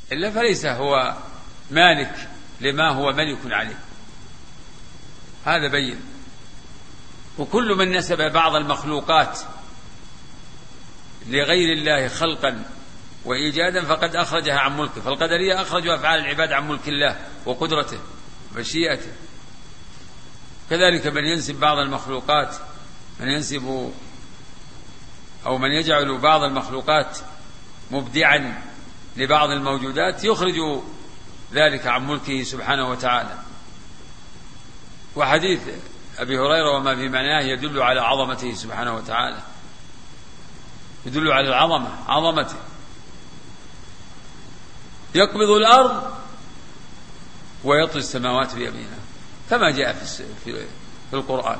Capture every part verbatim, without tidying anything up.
إلا فليس هو مالك لما هو ملك عليه، هذا بين. وكل من نسب بعض المخلوقات لغير الله خلقا وإيجادا فقد أخرجها عن ملكه، فالقدرية أخرجوا أفعال العباد عن ملك الله وقدرته ومشيئته. كذلك من ينسب بعض المخلوقات، من ينسب أو من يجعل بعض المخلوقات مبدعا لبعض الموجودات يخرج ذلك عن ملكه سبحانه وتعالى. وحديث أبي هريرة وما في معناه يدل على عظمته سبحانه وتعالى، يدل على العظمة، عظمته. يقبض الأرض ويطوي السماوات بيمينه كما جاء في القرآن،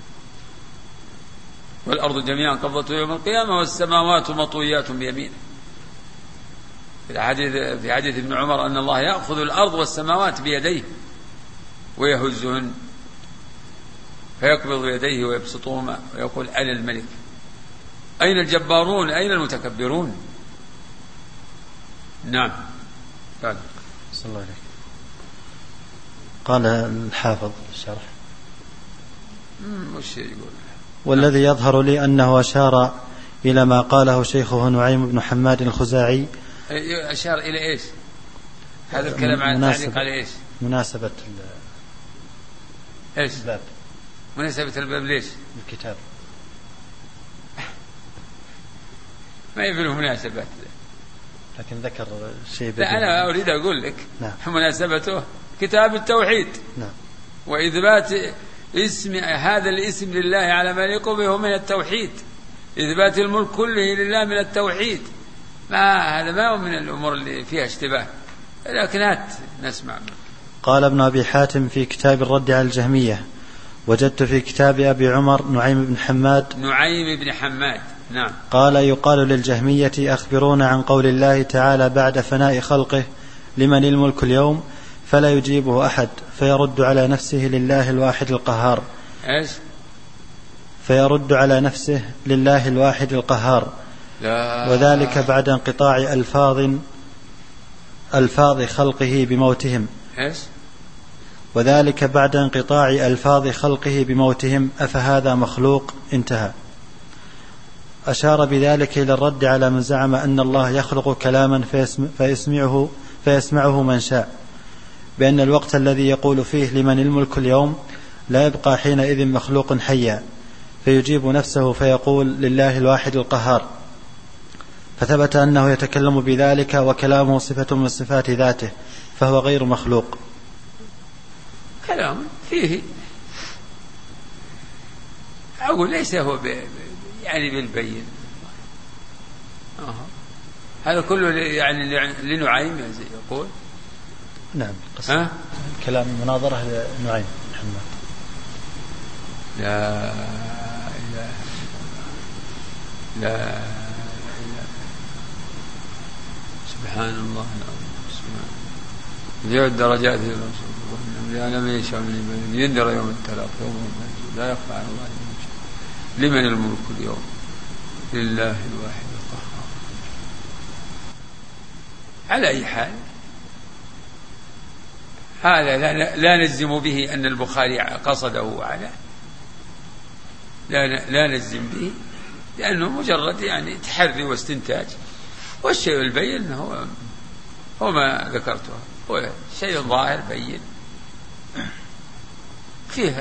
والأرض جميعا قبضته يوم القيامة والسماوات مطويات بيمينه. في حديث في حديث ابن عمر أن الله يأخذ الأرض والسماوات بيديه ويهزهن فيقبض يديه ويبسطهما ويقول أنا الملك. أين الجبارون أين المتكبرون؟ نعم. قال صلى الله عليه. قال الحافظ الشرح وش يقول؟ والذي يظهر لي أنه أشار إلى ما قاله شيخه نعيم بن حماد الخزاعي. أشار إلى إيش هذا الكلام عن التعليق على إيش؟ مناسبة إيش الباب، مناسبة الباب ليش؟ الكتاب ما يفعله مناسبات، لكن ذكر شيء. لا أنا أريد أقول لك نعم. مناسبته كتاب التوحيد، نعم. وإثبات اسم هذا الاسم لله على ما يليق به من التوحيد، إثبات الملك كله لله من التوحيد. ما هذا ما هو من الأمور اللي فيها اشتباه، لكن هات نسمع منك. قال ابن أبي حاتم في كتاب الرد على الجهمية: وجدت في كتاب أبي عمر نعيم بن حماد نعيم بن حماد نعم. قال: يقال للجهمية: أخبرونا عن قول الله تعالى بعد فناء خلقه: لمن الملك اليوم؟ فلا يجيبه أحد، فيرد على نفسه: لله الواحد القهار. إيش؟ فيرد على نفسه: لله الواحد القهار. لا. وذلك بعد انقطاع ألفاظ ألفاظ خلقه بموتهم. إيش؟ وذلك بعد انقطاع ألفاظ خلقه بموتهم، أفهذا مخلوق؟ انتهى. أشار بذلك إلى الرد على من زعم أن الله يخلق كلاما فيسمعه, فيسمعه من شاء، بأن الوقت الذي يقول فيه لمن الملك اليوم لا يبقى حينئذ مخلوق حيا، فيجيب نفسه فيقول: لله الواحد القهار. فثبت أنه يتكلم بذلك وكلامه صفة من صفات ذاته، فهو غير مخلوق. كلام فيه أقول ليس هو ب... يعني بالبين. آه. هذا كله يعني لنعيم يقول. نعم. ها؟ كلام مناظرة لنعيم محمد. لا إله لا إله سبحان الله سبحان ذي الدرجات لم يشاء من يندر يوم التلاق يوم لا يخفى على الله شيء. لمن الملك اليوم؟ لله الواحد القهار. على أي حال هذا لا, لا نجزم به أن البخاري قصده على لا, لا نجزم به، لأنه مجرد يعني تحري واستنتاج، والشيء البين هو هو ما ذكرته، هو شيء ظاهر بين فيها،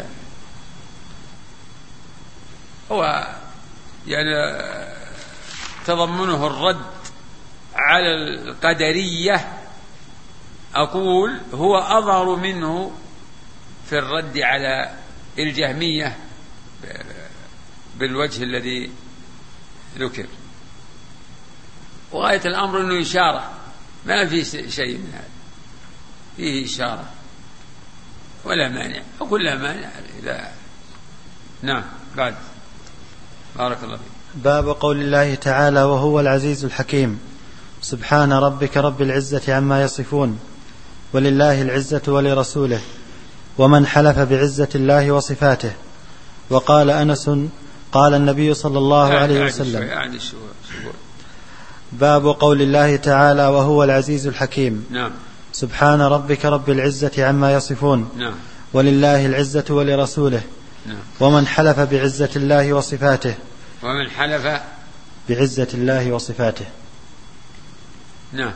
هو يعني تضمنه الرد على القدرية. أقول هو أظهر منه في الرد على الجهمية بالوجه الذي ذكر، وغاية الأمر أنه إشارة، ما في شيء من هذا، فيه إشارة ولا مانع، أقول لا مانع إذا. نعم. بعد بارك الله فيك. باب قول الله تعالى: وهو العزيز الحكيم. سبحان ربك رب العزة عما يصفون، ولله العزة ولرسوله، ومن حلف بعزة الله وصفاته. وقال أنس: قال النبي صلى الله عليه وسلم: باب قول الله تعالى وهو العزيز الحكيم. نعم. سبحان ربك رب العزة عما يصفون. نعم. ولله العزة ولرسوله. نعم. ومن حلف بعزة الله وصفاته. ومن حلف بعزة الله وصفاته. نعم.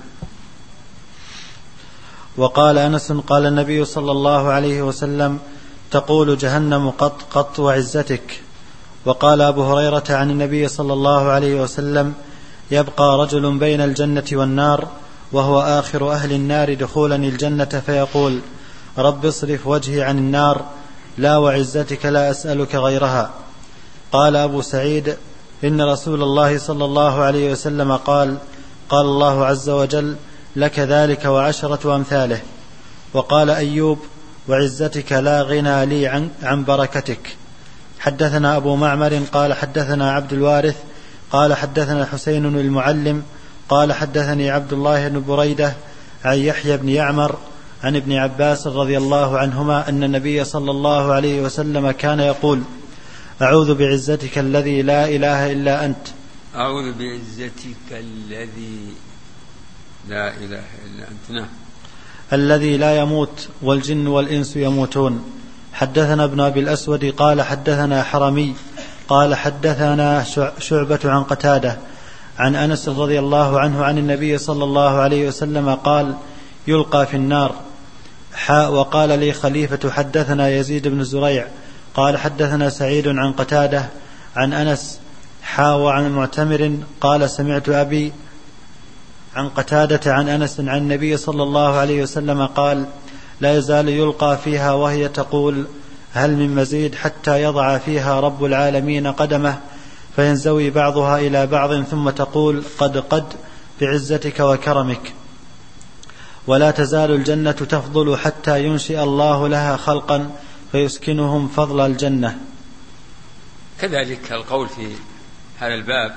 وقال أنس قال النبي صلى الله عليه وسلم تقول جهنم قط قط وعزتك. وقال أبو هريرة عن النبي صلى الله عليه وسلم يبقى رجل بين الجنة والنار وهو آخر أهل النار دخولا الجنة فيقول رب اصرف وجهي عن النار لا وعزتك لا أسألك غيرها. قال أبو سعيد إن رسول الله صلى الله عليه وسلم قال قال الله عز وجل لك ذلك وعشرة أمثاله. وقال أيوب وعزتك لا غنى لي عن, عن بركتك. حدثنا أبو معمر قال حدثنا عبد الوارث قال حدثنا حسين المعلم قال حدثني عبد الله بن بريدة عن يحيى بن يعمر عن ابن عباس رضي الله عنهما أن النبي صلى الله عليه وسلم كان يقول أعوذ بعزتك الذي لا إله إلا أنت. أعوذ بعزتك الذي لا إله إلا أنت. نعم. الذي لا يموت والجن والإنس يموتون. حدثنا ابن أبي الأسود قال حدثنا حرمي قال حدثنا شعبة عن قتادة عن أنس رضي الله عنه عن النبي صلى الله عليه وسلم قال يلقى في النار. حاء وقال لي خليفة حدثنا يزيد بن زريع قال حدثنا سعيد عن قتادة عن أنس حاء وعن معتمر قال سمعت أبي عن قتادة عن أنس عن النبي صلى الله عليه وسلم قال لا يزال يلقى فيها وهي تقول هل من مزيد حتى يضع فيها رب العالمين قدمه فينزوي بعضها إلى بعض ثم تقول قد قد بعزتك وكرمك. ولا تزال الجنة تفضل حتى ينشئ الله لها خلقا فيسكنهم فضل الجنة. كذلك القول في هذا الباب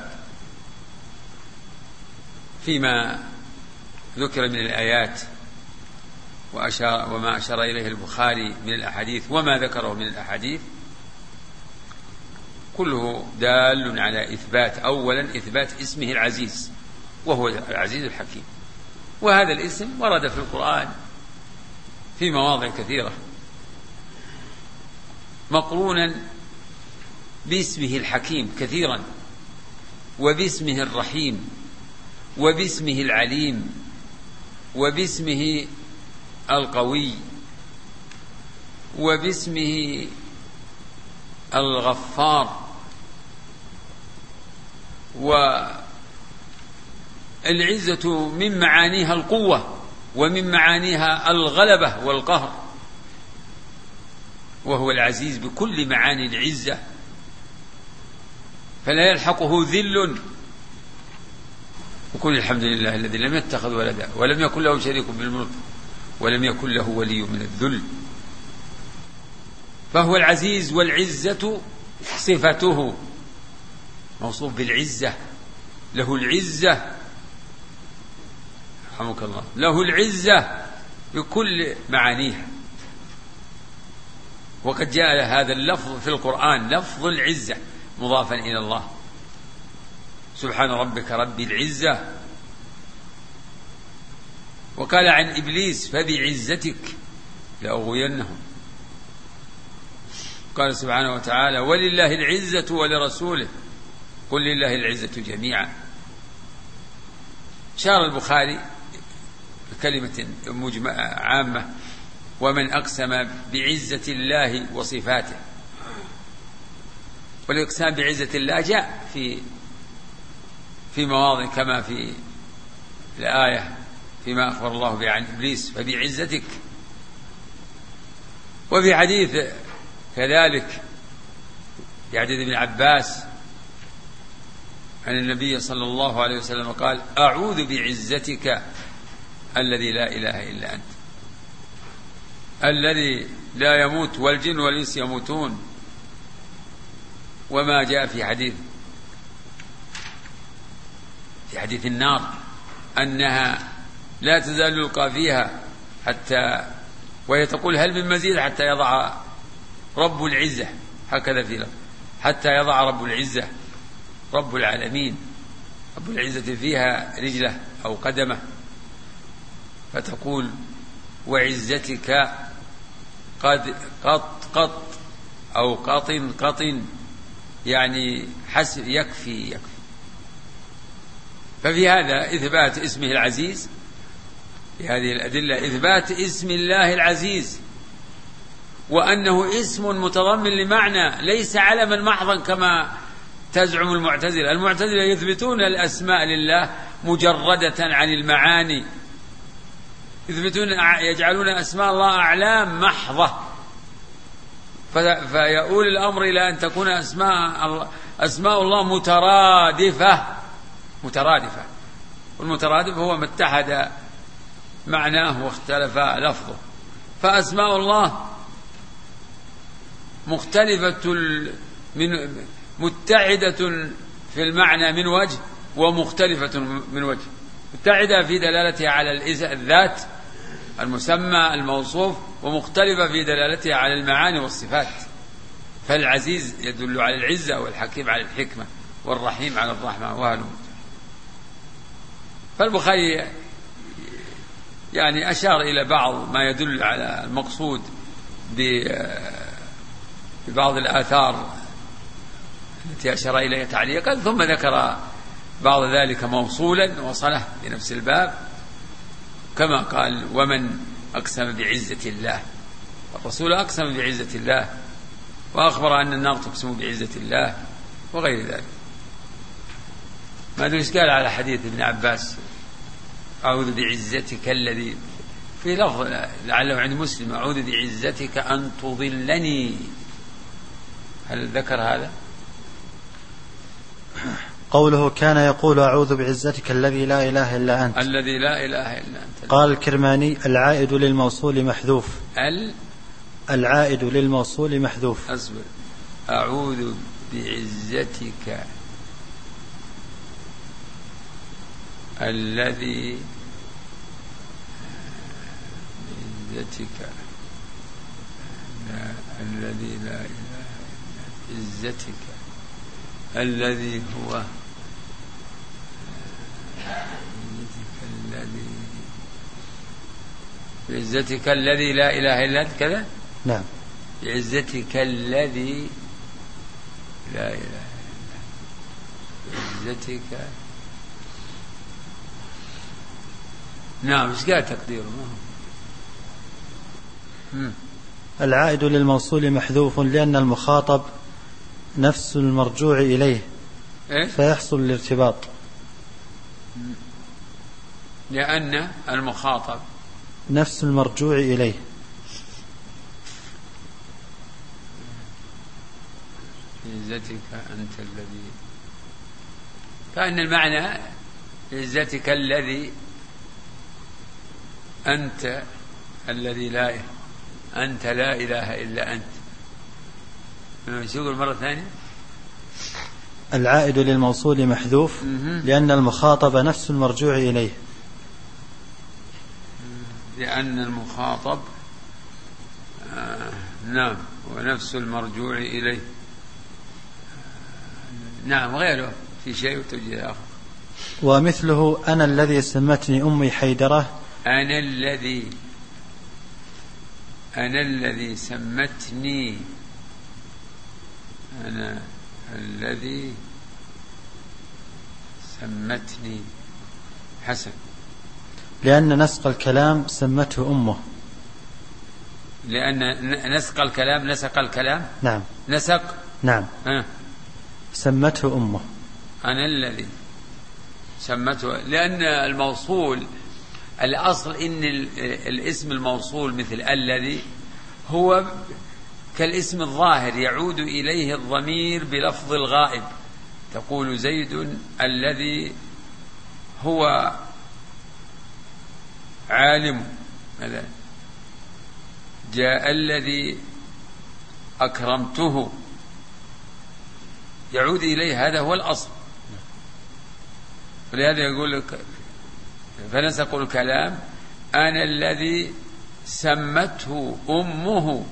فيما ذكر من الآيات وأشار وما أشار إليه البخاري من الأحاديث وما ذكره من الأحاديث كله دال على إثبات أولا إثبات اسمه العزيز وهو العزيز الحكيم. وهذا الاسم ورد في القرآن في مواضع كثيرة مقرونا باسمه الحكيم كثيرا وباسمه الرحيم وباسمه العليم وباسمه القوي وباسمه الغفار. والعزة من معانيها القوة ومن معانيها الغلبة والقهر وهو العزيز بكل معاني العزة فلا يلحقه ذل. وقل الحمد لله الذي لم يتخذ ولدا ولم يكن له شريك بالملك ولم يكن له ولي من الذل. فهو العزيز والعزة صفته موصوف بالعزة له العزة رحمك الله له العزة بكل معانيها. وقد جاء هذا اللفظ في القرآن لفظ العزة مضافا إلى الله سبحان ربك رب العزة. وقال عن إبليس فبعزتك لأغوينهم. قال سبحانه وتعالى ولله العزة ولرسوله قل لله العزة جميعا. شار البخاري بكلمة مجمع عامة ومن أقسم بعزة الله وصفاته. والإقسام بعزة الله جاء في في مواضع كما في الآية فيما أخبر الله به عن إبليس فبعزتك. وفي حديث كذلك في حديث ابن عباس عن النبي صلى الله عليه وسلم قال أعوذ بعزتك الذي لا إله إلا أنت الذي لا يموت والجن والإنس يموتون. وما جاء في حديث في حديث النار أنها لا تزال يلقى فيها حتى وهي تقول هل من مزيد حتى يضع رب العزة هكذا في لفظ حتى يضع رب العزة رب العالمين رب العزة فيها رجله أو قدمه، فتقول وعزتك قد قط قط أو قط قط، يعني حسب يكفي يكفي. ففي هذا إثبات اسمه العزيز، في هذه الأدلة إثبات اسم الله العزيز، وأنه اسم متضمن لمعنى ليس علما محضا كما تزعم المعتزلة. المعتزلة يثبتون الأسماء لله مجردة عن المعاني، يثبتون يجعلون أسماء الله أعلام محضة، فيؤول الأمر إلى أن تكون أسماء الله, أسماء الله مترادفة مترادفة والمترادف هو ما اتحد معناه واختلف لفظه. فأسماء الله مختلفة من متعدة في المعنى من وجه، ومختلفة من وجه. متعدة في دلالتها على الذات المسمى الموصوف، ومختلفة في دلالتها على المعاني والصفات. فالعزيز يدل على العزة، والحكيم على الحكمة، والرحيم على الرحمة، وهلم. فالبخاري يعني أشار إلى بعض ما يدل على المقصود ببعض الآثار التي أشار إليها تعليقا، ثم ذكر بعض ذلك موصولا وصله لنفس الباب، كما قال ومن أقسم بعزة الله. الرسول أقسم بعزة الله، وأخبر أن النار تقسم بعزة الله، وغير ذلك. ما أدري إيش قال على حديث ابن عباس أعوذ بعزتك الذي، في لفظ لعله عند مسلم أعوذ بعزتك أن تضلني، هل ذكر هذا؟ قوله كان يقول أعوذ بعزتك الذي لا إله إلا أنت، الذي لا إله إلا أنت. قال الكرماني العائد للموصول محذوف، ال العائد للموصول محذوف. أصبر. أعوذ بعزتك الذي بعزتك لا الذي لا إله إلا عزتك الذي هو الذي بعزتك الذي لا إله إلا أنت كذا. نعم. بعزتك الذي لا إله إلا بعزتك. نعم. ايش قال تقديره؟ العائد للموصول محذوف لأن المخاطب نفس المرجوع إليه، إيه؟ فيحصل الارتباط. لأن المخاطب نفس المرجوع إليه. عزتك أنت الذي، كأن المعنى عزتك الذي أنت الذي لا أنت لا إله إلا أنت. شو يقول مرة ثانية؟ العائد للموصول محذوف لأن المخاطب نفس المرجوع إليه. لأن المخاطب آه نعم ونفس المرجوع إليه. نعم. غيره في شيء وتوجيه آخر. ومثله أنا الذي سمتني أمي حيدرة، أنا الذي أنا الذي سمتني أنا الذي سمتني. حسن. لأن نسق الكلام سمته أمه. لأن نسق الكلام نسق الكلام نعم. نسق نعم. أه. سمته أمه. أنا الذي سمته، لأن الموصول الأصل إن الاسم الموصول مثل الذي هو كالاسم الظاهر يعود إليه الضمير بلفظ الغائب. تقول زيد الذي هو عالم مثلا، جاء الذي أكرمته، يعود إليه، هذا هو الأصل. فلهذا يقول لك فنسق الكلام أنا الذي سمته أمه.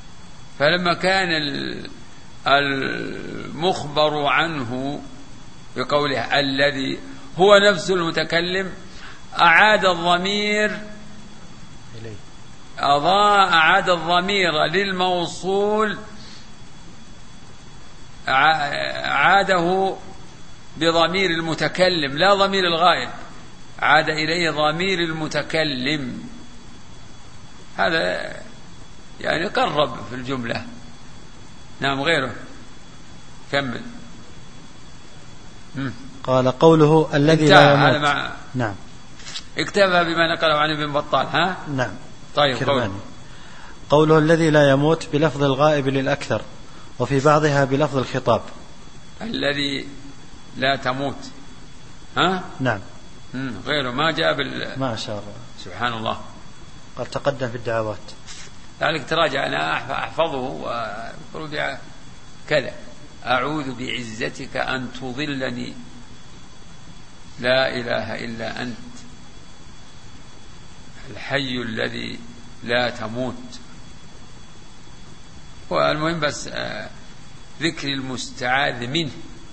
فلما كان المخبر عنه بقوله الذي هو نفس المتكلم، أعاد الضمير أضاء أعاد الضمير للموصول، عاده بضمير المتكلم لا ضمير الغائب، عاد إليه ضمير المتكلم. هذا يعني قرب في الجملة. نعم غيره كمل. قال قوله الذي لا يموت. مع... نعم اكتفى بما نقله عن ابن بطال. ها نعم طيب قوله. قوله الذي لا يموت بلفظ الغائب للأكثر، وفي بعضها بلفظ الخطاب الذي لا تموت. ها نعم مم. غيره ما جاء بال... ما شاء الله سبحان الله قد تقدم في الدعوات. لذلك تراجع أنا أحفظه وأقول كذا: أعوذ بعزتك أن تضلني لا إله إلا أنت الحي الذي لا تموت. والمهم بس ذكر المستعاذ منه.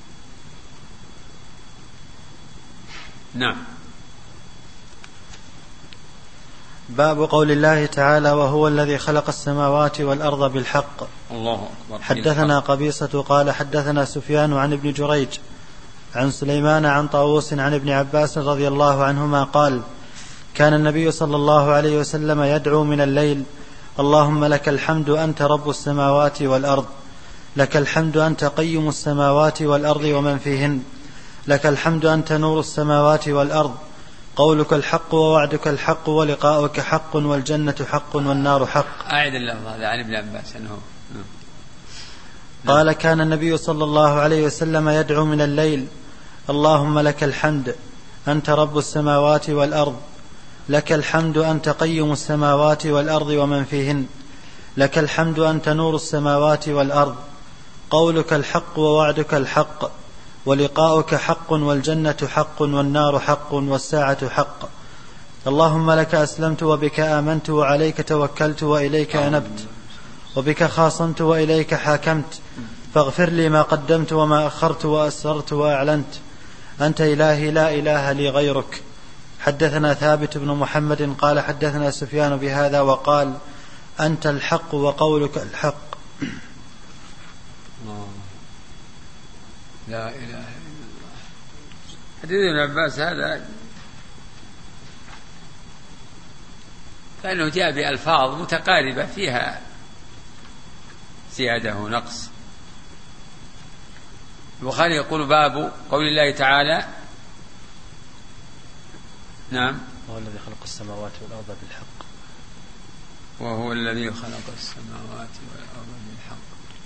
نعم. باب قول الله تعالى وهو الذي خلق السماوات والأرض بالحق. الله أكبر. حدثنا قبيصة قال حدثنا سفيان عن ابن جريج عن سليمان عن طاووس عن ابن عباس رضي الله عنهما قال كان النبي صلى الله عليه وسلم يدعو من الليل اللهم لك الحمد أنت رب السماوات والأرض، لك الحمد أنت قيم السماوات والأرض ومن فيهن، لك الحمد أنت نور السماوات والأرض، قولك الحق ووعدك الحق ولقاؤك حق والجنة حق والنار حق. أعد اللفظ هذا عن ابن عباس أنه قال كان النبي صلى الله عليه وسلم يدعو من الليل اللهم لك الحمد أنت رب السماوات والأرض، لك الحمد أنت قيم السماوات والأرض ومن فيهن، لك الحمد أنت نور السماوات والأرض، قولك الحق ووعدك الحق ولقاؤك حق والجنة حق والنار حق والساعة حق، اللهم لك أسلمت وبك آمنت وعليك توكلت وإليك أنبت وبك خاصمت وإليك حاكمت، فاغفر لي ما قدمت وما أخرت وأسررت وأعلنت، أنت إلهي لا إله لي غيرك. حدثنا ثابت بن محمد قال حدثنا سفيان بهذا وقال أنت الحق وقولك الحق. لا إله إلا الله. حديث ابن عباس هذا كأنه جاء بألفاظ متقاربة فيها زيادة ونقص. البخاري يقول باب قول الله تعالى نعم وهو الذي خلق السماوات والأرض بالحق، وهو الذي خلق السماوات والأرض بالحق.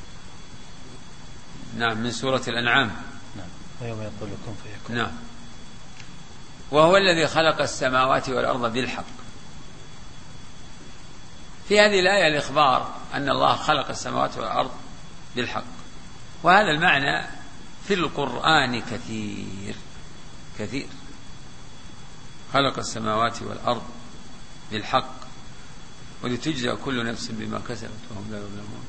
نعم من سورة الأنعام. نعم ويوم يقول كن فيكون. نعم وهو الذي خلق السماوات والأرض بالحق. في هذه الآية الإخبار أن الله خلق السماوات والأرض بالحق، وهذا المعنى في القرآن كثير كثير. خلق السماوات والأرض بالحق ولتجزى كل نفس بما كسبت وهم لا يظلمون.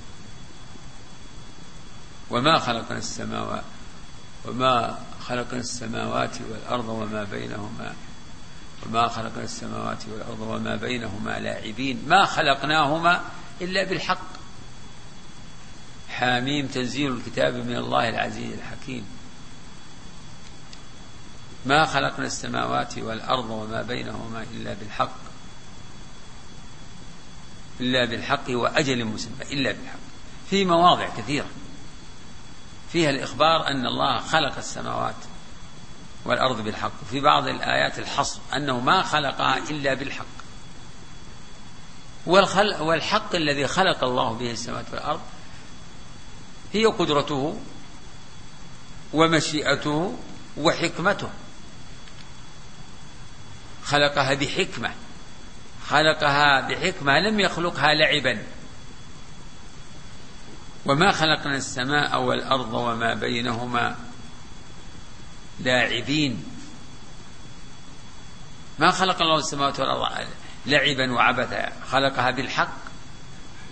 وما خلقنا السماوات وما خلقنا السماوات والأرض وما بينهما وما خلقنا السماوات والأرض وما بينهما لاعبين ما خلقناهما إلا بالحق. حاميم تنزيل الكتاب من الله العزيز الحكيم. ما خلقنا السماوات والأرض وما بينهما إلا بالحق إلا بالحق وأجل مسمى إلا بالحق. في مواضع كثيرة فيها الإخبار أن الله خلق السماوات والأرض بالحق، وفي بعض الآيات الحصر أنه ما خلقها إلا بالحق. والحق الذي خلق الله به السماوات والأرض هي قدرته ومشيئته وحكمته. خلقها بحكمة، خلقها بحكمة لم يخلقها لعبا. وما خلقنا السماء والأرض وما بينهما لاعبين. ما خلق الله السماوات والأرض لعبا وعبثا، خلقها بالحق.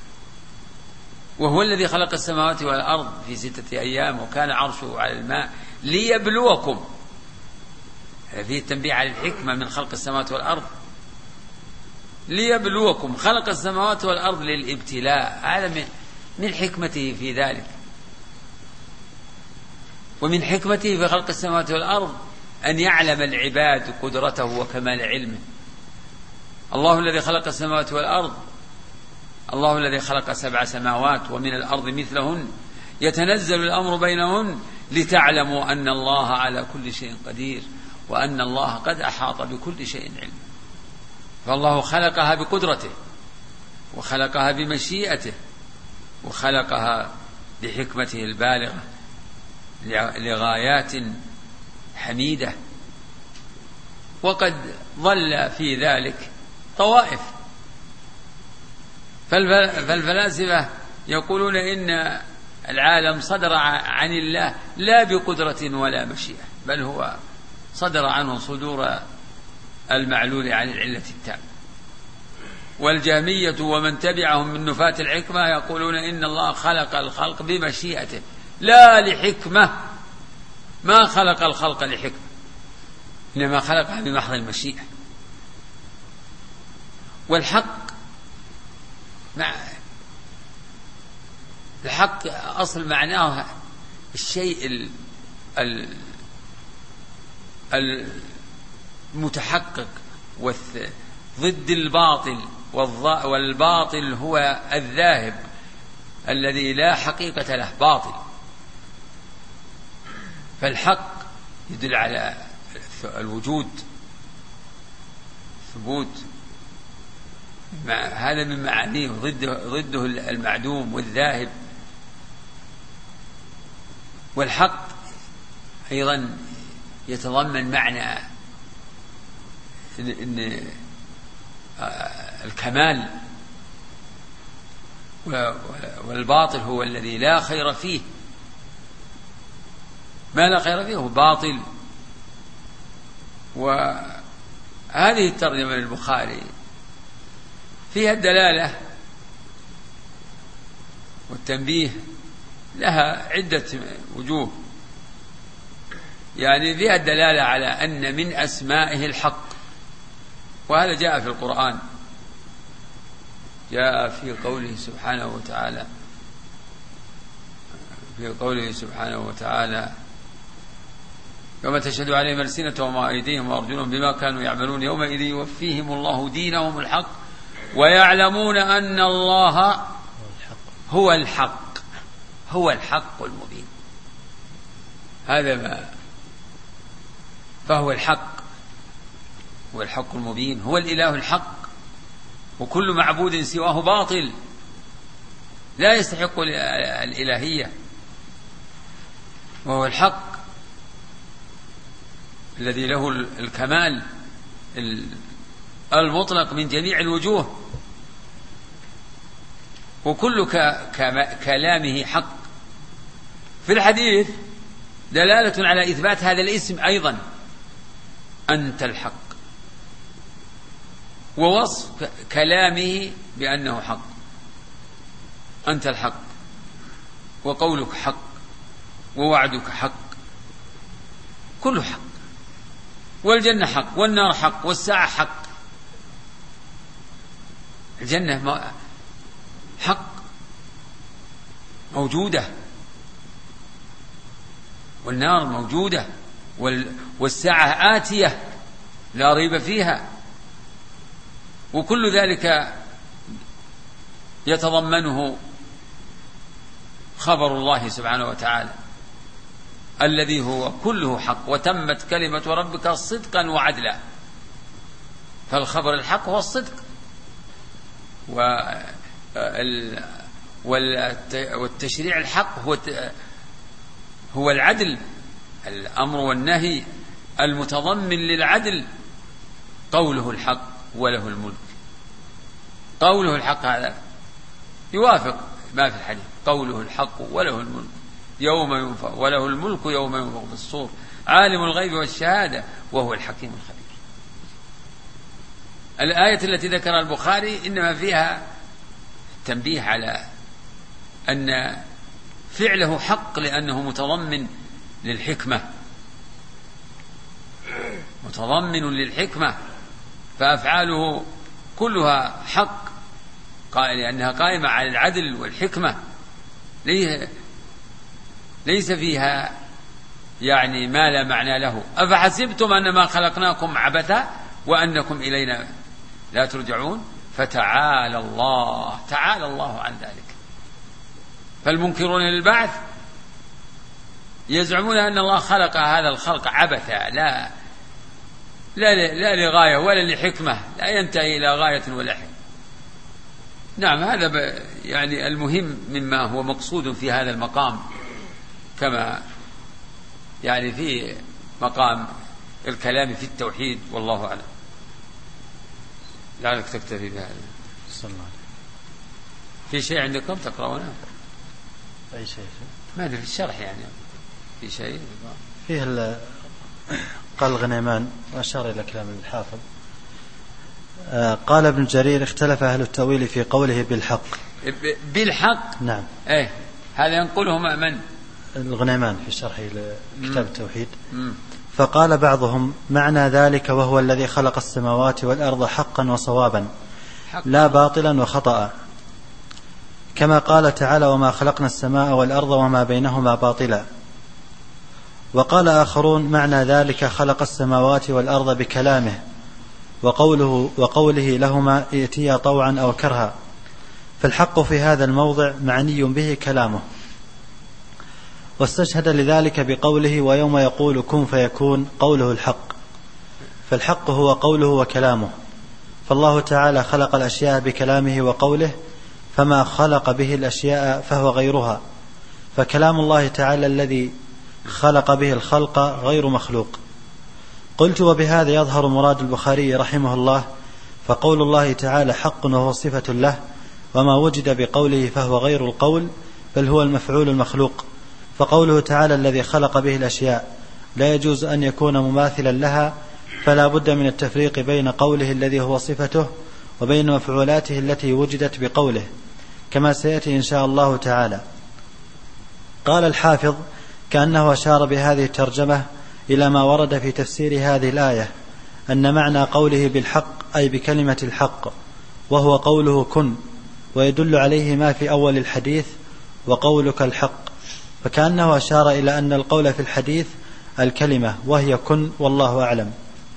وهو الذي خلق السماوات والأرض في ستة أيام وكان عرشه على الماء ليبلوكم. فيه التنبيه على الحكمة من خلق السماوات والأرض. ليبلوكم، خلق السماوات والأرض للابتلاء، هذا من حكمته في ذلك. ومن حكمته في خلق السماوات والأرض أن يعلم العباد قدرته وكمال علمه. الله الذي خلق السماوات والأرض، الله الذي خلق سبع سماوات ومن الأرض مثلهن يتنزل الأمر بينهن لتعلموا أن الله على كل شيء قدير وأن الله قد أحاط بكل شيء علما. فالله خلقها بقدرته، وخلقها بمشيئته، وخلقها بحكمته البالغة لغايات حميدة. وقد ظل في ذلك طوائف، فالفلاسفة يقولون إن العالم صدر عن الله لا بقدرة ولا مشيئة، بل هو صدر عنه صدور المعلول عن العلة التامة. والجهمية ومن تبعهم من نفاة الحكمة يقولون إن الله خلق الخلق بمشيئته لا لحكمة، ما خلق الخلق لحكمة، إنما خلقها بمحض المشيئة. والحق مع الحق أصل معناه الشيء المتحقق ضد الباطل، والباطل هو الذاهب الذي لا حقيقة له، باطل. فالحق يدل على الوجود، ثبوت، هذا من معانيه، ضده, ضده المعدوم والذاهب. والحق أيضا يتضمن معنى إن الكمال، والباطل هو الذي لا خير فيه، ما لا خير فيه هو باطل. وهذه الترجمة للبخاري فيها الدلالة والتنبيه، لها عدة وجوه. يعني فيها الدلالة على أن من أسمائه الحق، وهذا جاء في القرآن، جاء في قوله سبحانه وتعالى في قوله سبحانه وتعالى يوم تشهد عليهم ألسنتهم وأيديهم وأرجلهم بما كانوا يعملون يومئذ يوفيهم الله دينهم الحق ويعلمون أن الله هو الحق هو الحق المبين. هذا ما فهو الحق، هو الحق المبين، هو الإله الحق، وكل معبود سواه باطل لا يستحق الإلهية. وهو الحق الذي له الكمال المطلق من جميع الوجوه، وكل كلامه حق. في الحديث دلالة على إثبات هذا الاسم أيضا، أنت الحق، ووصف كلامه بأنه حق، أنت الحق، وقولك حق، ووعدك حق، كله حق، والجنة حق، والنار حق، والساعة حق. الجنة حق موجودة، والنار موجودة، والساعة آتية لا ريب فيها، وكل ذلك يتضمنه خبر الله سبحانه وتعالى الذي هو كله حق، وتمت كلمة ربك صدقا وعدلا. فالخبر الحق هو الصدق، والتشريع الحق هو هو العدل، الأمر والنهي المتضمن للعدل. قوله الحق وله الملك، قوله الحق هذا يوافق ما في الحديث، قوله الحق وله الملك يوم ينفخ وله الملك يوم ينفخ في الصور عالم الغيب والشهادة وهو الحكيم الخبير. الآية التي ذكرها البخاري إنما فيها تنبيه على أن فعله حق، لأنه متضمن للحكمة، متضمن للحكمة، فأفعاله كلها حق لأنها قائمة على العدل والحكمة، ليس فيها يعني ما لا معنى له. أفحسبتم أنما خلقناكم عبثا وأنكم إلينا لا ترجعون فتعالى الله تعالى الله عن ذلك. فالمنكرون للبعث يزعمون أن الله خلق هذا الخلق عبثا، لا لا لا لغاية ولا لحكمة، لا ينتهي إلى غاية ولا حكمة. نعم، هذا يعني المهم مما هو مقصود في هذا المقام، كما يعني في مقام الكلام في التوحيد، والله أعلم. لعلك تكتفي بهذا. صلى الله عليه. في شيء عندكم تقرأونه؟ أي شيء؟ ما أدري في الشرح يعني في شيء فيه قال الغنيمان وأشار إلى كلام الحافظ. قال ابن جرير اختلف أهل التأويل في قوله بالحق. بالحق؟ نعم. إيه هذا ينقله من؟ الغنيمان في شرحه لكتاب التوحيد. فقال بعضهم معنى ذلك وهو الذي خلق السماوات والأرض حقا وصوابا حق. لا باطلا وخطأ، كما قال تعالى وما خلقنا السماء والأرض وما بينهما باطلا. وقال آخرون معنى ذلك خلق السماوات والأرض بكلامه وقوله, وقوله لهما ائتيا طوعا أو كرها، فالحق في هذا الموضع معني به كلامه. واستشهد لذلك بقوله ويوم يقول كن فيكون قوله الحق، فالحق هو قوله وكلامه. فالله تعالى خلق الأشياء بكلامه وقوله، فما خلق به الأشياء فهو غيرها، فكلام الله تعالى الذي خلق به الخلق غير مخلوق. قلت وبهذا يظهر مراد البخاري رحمه الله، فقول الله تعالى حق وهو صفة له، وما وجد بقوله فهو غير القول بل هو المفعول المخلوق. فقوله تعالى الذي خلق به الأشياء لا يجوز أن يكون مماثلا لها، فلا بد من التفريق بين قوله الذي هو صفته وبين مفعولاته التي وجدت بقوله، كما سيأتي إن شاء الله تعالى. قال الحافظ كأنه أشار بهذه الترجمة إلى ما ورد في تفسير هذه الآية، أن معنى قوله بالحق أي بكلمة الحق، وهو قوله كن، ويدل عليه ما في أول الحديث وقولك الحق، فكأنه أشار إلى أن القول في الحديث الكلمة وهي كن، والله أعلم.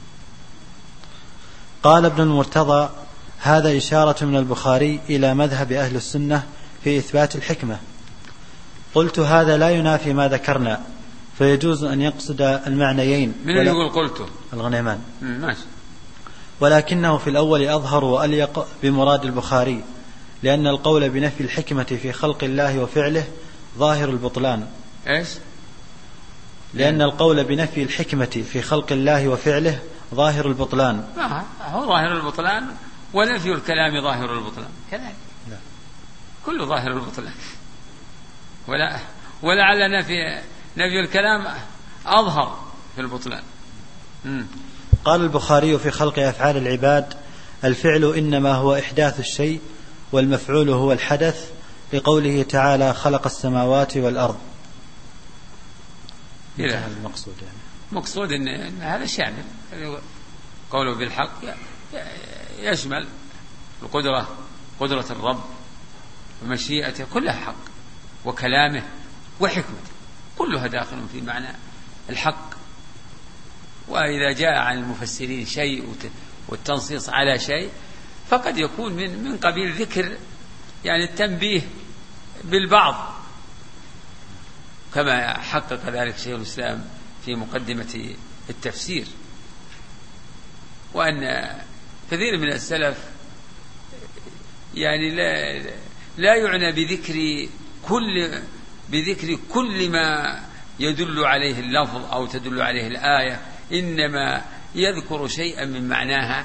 قال ابن المرتضى هذا إشارة من البخاري إلى مذهب أهل السنة في إثبات الحكمة. قلت هذا لا ينافي ما ذكرنا، فيجوز أن يقصد المعنيين. من اللي يقول قلته؟ الغنيمان. ماشي. ولكنه في الأول أظهر وأليق بمراد البخاري، لأن القول بنفي الحكمة في خلق الله وفعله ظاهر البطلان. إيش؟ لأن القول بنفي الحكمة في خلق الله وفعله ظاهر البطلان. آه هو ظاهر البطلان، ونفي الكلام ظاهر البطلان كذلك. لا. كله ظاهر البطلان، ولا ولعل نفي نفي الكلام أظهر في البطلان. م. قال البخاري في خلق أفعال العباد الفعل إنما هو إحداث الشيء، والمفعول هو الحدث، لقوله تعالى خلق السماوات والأرض. إيه المقصود؟ يعني مقصود إن, إن هذا شامل، قوله بالحق يشمل القدرة، قدرة الرب ومشيئته كلها حق، وكلامه وحكمته كلها داخل في معنى الحق. وإذا جاء عن المفسرين شيء والتنصيص على شيء فقد يكون من من قبيل ذكر يعني التنبيه بالبعض، كما حقق ذلك شيخ الإسلام في مقدمة التفسير. وأن كثير من السلف يعني لا لا يعنى بذكر كل بذكر كل ما يدل عليه اللفظ أو تدل عليه الآية، إنما يذكر شيئا من معناها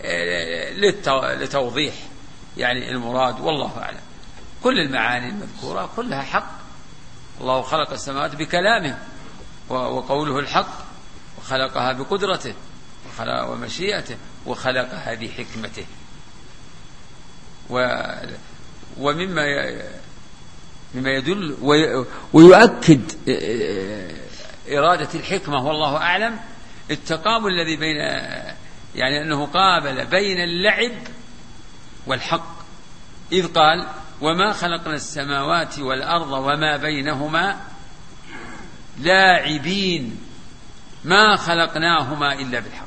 لتوضيح يعني المراد، والله أعلم. كل المعاني المذكورة كلها حق. الله خلق السماوات بكلامه وقوله الحق، وخلقها بقدرته ومشيئته، وخلقها بحكمته. ومما مما يدل ويؤكد إرادة الحكمة والله أعلم التقابل الذي بين، يعني أنه قابل بين اللعب والحق، إذ قال وما خلقنا السماوات والأرض وما بينهما لاعبين ما خلقناهما إلا بالحق.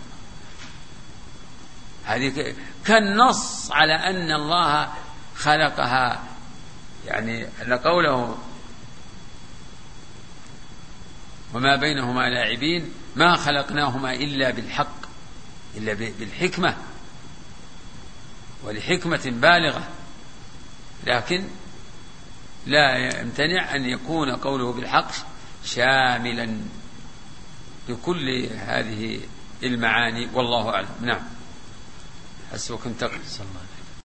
هذه كالنص على أن الله خلقها، يعني أن قوله وما بينهما لاعبين ما خلقناهما إلا بالحق، إلا بالحكمة ولحكمة بالغة، لكن لا يمتنع أن يكون قوله بالحق شاملا لكل هذه المعاني والله أعلم. نعم. حسبك انتقل.